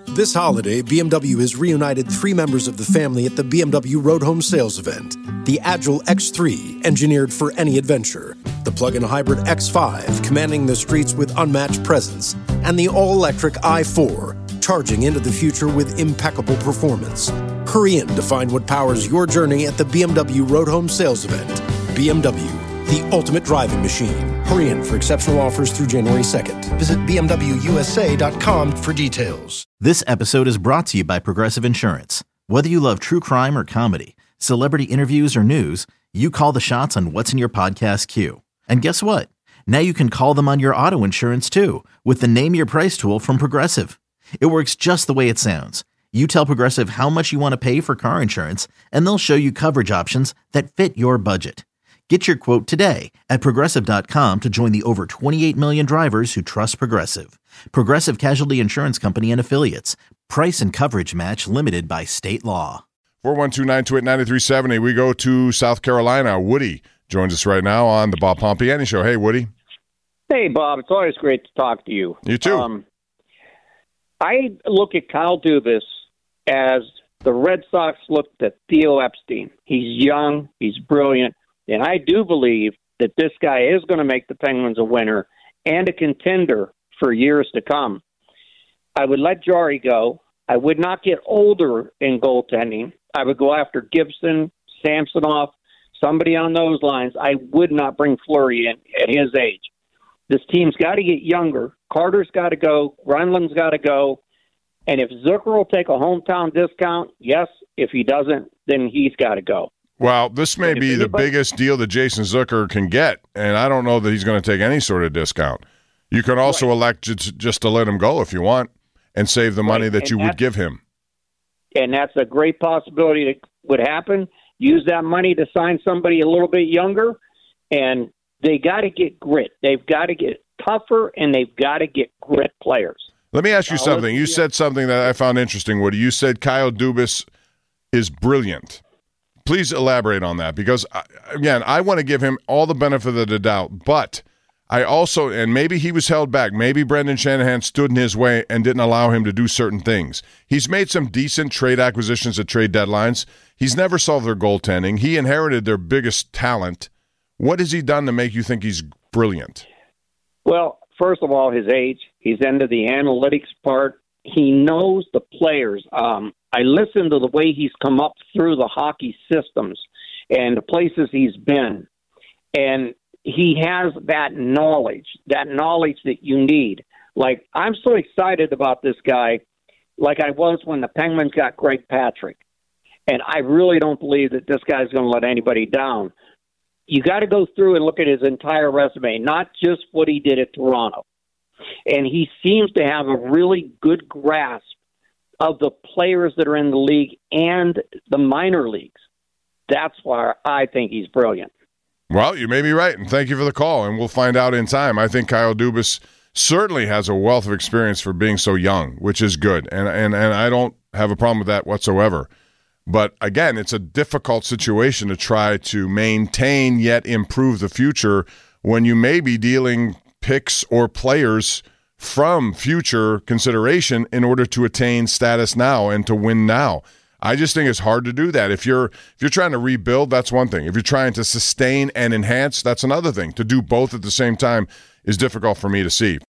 This holiday, BMW has reunited 3 members of the family at the BMW Road Home Sales event. The Agile X3, engineered for any adventure. The plug-in hybrid X5, commanding the streets with unmatched presence. And the all-electric i4, charging into the future with impeccable performance. Hurry in to find what powers your journey at the BMW Road Home Sales event. BMW, the ultimate driving machine. Hurry in for exceptional offers through January 2nd. Visit BMWUSA.com for details. This episode is brought to you by Progressive Insurance. Whether you love true crime or comedy, celebrity interviews or news, you call the shots on what's in your podcast queue. And guess what? Now you can call them on your auto insurance too with the Name Your Price tool from Progressive. It works just the way it sounds. You tell Progressive how much you want to pay for car insurance, and they'll show you coverage options that fit your budget. Get your quote today at Progressive.com to join the over 28 million drivers who trust Progressive. Progressive Casualty Insurance Company and Affiliates. Price and coverage match limited by state law. 412-928-9370. We go to South Carolina. Woody joins us right now on the Bob Pompiani Show. Hey, Woody. Hey, Bob. It's always great to talk to you. You too. I look at Kyle Dubas as the Red Sox looked at Theo Epstein. He's young. He's brilliant. And I do believe that this guy is going to make the Penguins a winner and a contender for years to come. I would let Jari go. I would not get older in goaltending. I would go after Gibson, Samsonov, somebody on those lines. I would not bring Fleury in at his age. This team's got to get younger. Carter's got to go. Grenland's got to go. And if Zucker will take a hometown discount, yes. If he doesn't, then he's got to go. Well, this may be the biggest deal that Jason Zucker can get, and I don't know that he's going to take any sort of discount. You can also elect just to let him go if you want and save the money that you would give him. And that's a great possibility that would happen. Use that money to sign somebody a little bit younger, and they got to get grit. They've got to get tougher, and they've got to get grit players. Let me ask you something. You said something that I found interesting, Woody. You said Kyle Dubas is brilliant. Please elaborate on that because, again, I want to give him all the benefit of the doubt, but I also, and maybe he was held back, maybe Brendan Shanahan stood in his way and didn't allow him to do certain things. He's made some decent trade acquisitions at trade deadlines. He's never solved their goaltending. He inherited their biggest talent. What has he done to make you think he's brilliant? Well, first of all, his age. He's into the analytics part. He knows the players. I listened to the way he's come up through the hockey systems and the places he's been. And he has that knowledge that you need. Like, I'm so excited about this guy like I was when the Penguins got Greg Patrick. And I really don't believe that this guy's going to let anybody down. You got to go through and look at his entire resume, not just what he did at Toronto. And he seems to have a really good grasp of the players that are in the league and the minor leagues. That's why I think he's brilliant. Well, you may be right, and thank you for the call, and we'll find out in time. I think Kyle Dubas certainly has a wealth of experience for being so young, which is good, and I don't have a problem with that whatsoever. But, again, it's a difficult situation to try to maintain yet improve the future when you may be dealing picks or players from future consideration in order to attain status now and to win now. I just think it's hard to do that. If you're trying to rebuild, that's one thing. If you're trying to sustain and enhance, that's another thing. To do both at the same time is difficult for me to see.